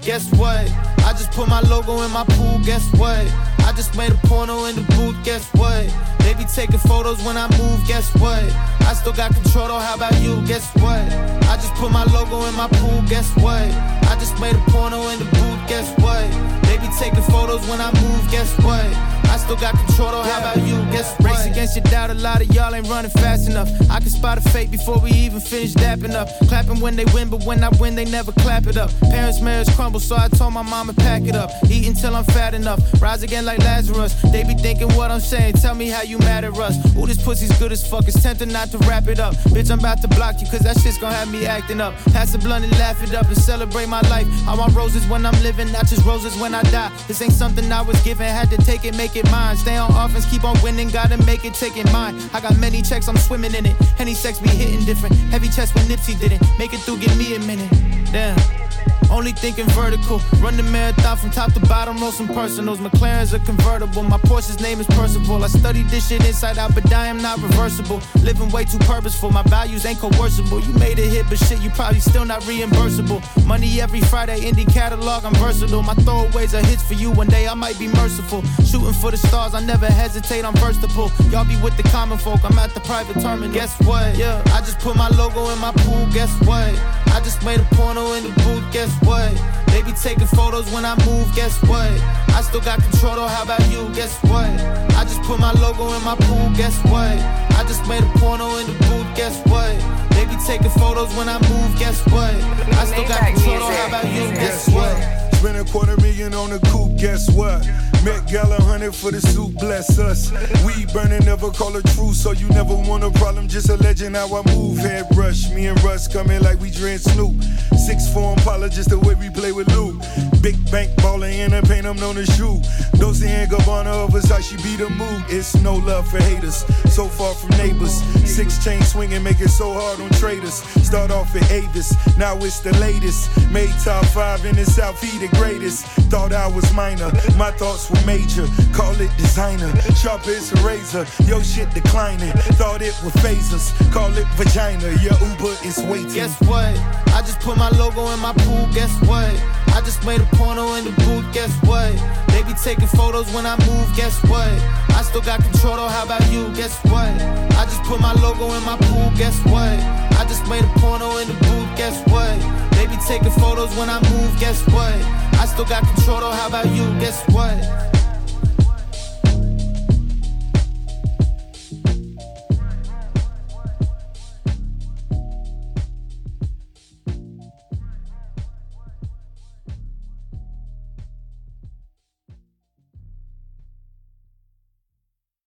Guess what? I just put my logo in my pool, guess what? I just made a porno in the booth, guess what? They be taking photos when I move, guess what? I still got control though, how about you, guess what? I just put my logo in my pool, guess what? I just made a porno in the booth, guess what? They be taking photos when I move, guess what? I still got control though, how about you, guess what? Race against your doubt, a lot of y'all ain't running fast enough. I can spot a fake before we even finish dapping up. Clapping when they win, but when I win, they never clap it up. Parents' marriage crumble, so I told my mama pack it up. Eat until I'm fat enough, rise again like Lazarus. They be thinking what I'm saying, tell me how you mad at us. Ooh, this pussy's good as fuck, it's tempting not to wrap it up. Bitch, I'm about to block you, cause that shit's gonna have me acting up. Pass the blunt and laugh it up and celebrate my life. I want roses when I'm living, not just roses when I die. This ain't something I was given, had to take it, make it mine. Stay on offense, keep on winning, gotta make it, take it mine. I got many checks, I'm swimming in it. Henny sex be hitting different. Heavy chest when Nipsey didn't. Make it through, give me a minute. Damn. Only thinking vertical. Run the marathon from top to bottom, roll some personals. McLaren's a convertible. My Porsche's name is Percival. I studied this shit inside out, but I am not reversible. Living way too purposeful. My values ain't coercible. You made a hit, but shit, you probably still not reimbursable. Money every Friday, indie catalog, I'm versatile. My throwaways are hits for you. One day I might be merciful. Shooting for the stars, I never hesitate, I'm versatile. Y'all be with the common folk, I'm at the private terminal. Guess what? Yeah, I just put my logo in my pool. Guess what? I just made a porno in the booth. Guess what? They be taking photos when I move, guess what? I still got control though, how about you, guess what? I just put my logo in my pool, guess what? I just made a porno in the booth, guess what? They be taking photos when I move, guess what? I still got control though, how about you, guess what? Spend $250,000 on the coupe, guess what? Met Gala 100 for the suit, bless us. Weed burning, never call a truce, so you never want a problem, just a legend how I move. Head rush, me and Russ coming like we dread Snoop. 6'4" Impala, just the way we play with Lou. Big bank baller in a paint, I'm known to shoot. Dolce & Gabbana of Versace be the mood. It's no love for haters, so far from neighbors. 6 chain swinging, make it so hard on traders. Start off at Avis, now it's the latest. Made top 5 in the South, he the greatest. Thought I was minor, my thoughts were major. Call it designer, sharp as a razor. Yo shit declining, thought it was phasers. Call it vagina, your Uber is waiting. Guess what? I just put my logo in my pool, guess what? I just made a porno in the booth, guess what? They be taking photos when I move, guess what? I still got control though, how about you, guess what? I just put my logo in my pool, guess what? I just made a porno in the booth, guess what? They be taking photos when I move, guess what? I still got control though, how about you, guess what?